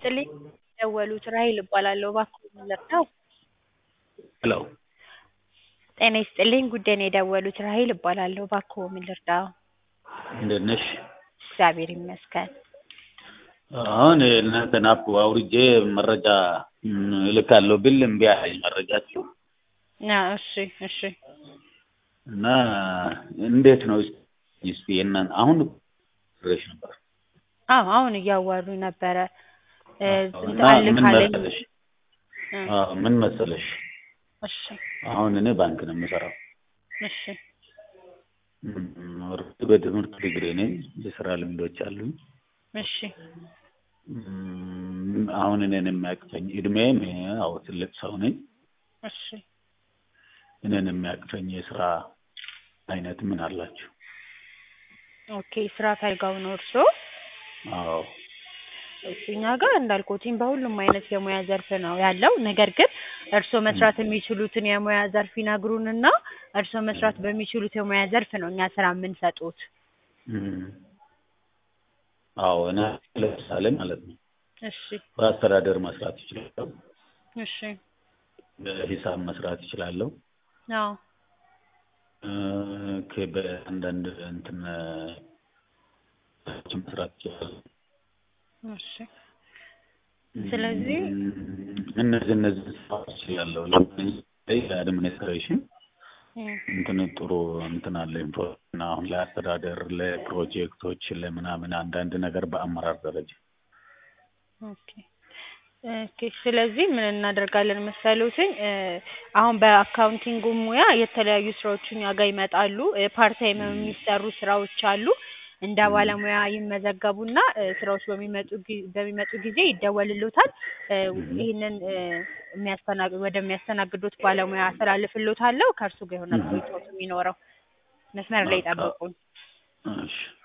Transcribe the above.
ይስጥልኝ የደወሉት ራሔል እባላለሁ። እባክዎ ምን ልርዳዎ? ሄሎ ጤና ይስጥልኝ ጉዳይ ነው የደወሉት ራሔል እባላለሁ። እባክዎ ምን ልርዳዎ? እንዴት ነሽ? እግዚአብሔር ይመስገን። አሁን የእናንተን አፕ አውርጄ መረጃ እልካለሁ ብል እምቢ አለኝ መረጃችሁ እሺ እና እንዴት ነው እስኪ አሁን ድረሽ ነበር? አሁን እያዋሩኝ ነበረ። እና ምን መሰለሽ እሺ አሁን እኔ ባንክ ነው የምሰራው። እሺ በትምህርት ዲግሪ ነኝ፣ የስራ ልምዶች አሉኝ። እሺ አሁን እኔን የሚያቅፈኝ እድሜም ያው ትልቅ ሰው ነኝ። እሺ እኔን የሚያቅፈኝ የስራ አይነት ምን አላችሁ? ኦኬ ስራ ፈልገው ነው እርስዎ? አዎ እኛ ጋር እንዳልኩትኝ በሁሉም አይነት የሙያ ዘርፍ ነው ያለው። ነገር ግን እርስዎ መስራት የሚችሉትን የሙያ ዘርፍ ይነግሩንና እርስዎ መስራት በሚችሉት የሙያ ዘርፍ ነው እኛ ስራ የምንሰጡት። አዎ እና ለምሳሌ ማለት ነው እሺ በአስተዳደር መስራት እችላለሁ። እሺ በሂሳብ መስራት እችላለሁ። አዎ በአንዳንድ እንትን መስራት እችላለሁ። እሺ ስለዚህ እነዚህ ስራዎች እችላለሁ። ለምሳሌ ለአድሚኒስትሬሽን እንትን ጥሩ እንትን አለኝ። አሁን ለአስተዳደር፣ ለፕሮጀክቶች፣ ለምናምን አንዳንድ ነገር በአመራር ደረጃ ኦኬ ስለዚህ ምን እናደርጋለን መሰሎትኝ? አሁን በአካውንቲንግ ሙያ የተለያዩ ስራዎች እኛ ጋር ይመጣሉ። ፓርት ታይም የሚሰሩ ስራዎች አሉ። እንደ ባለሙያ ይመዘገቡና ስራዎች በሚመጡ ጊዜ ይደወልልዎታል። ይሄንን ወደሚያስተናግዱት ባለሙያ አስተላልፍልዎታለሁ። ከእርሱ ጋር ይሆናል ቆይታዎት የሚኖረው። መስመር ላይ ይጠብቁን። እሺ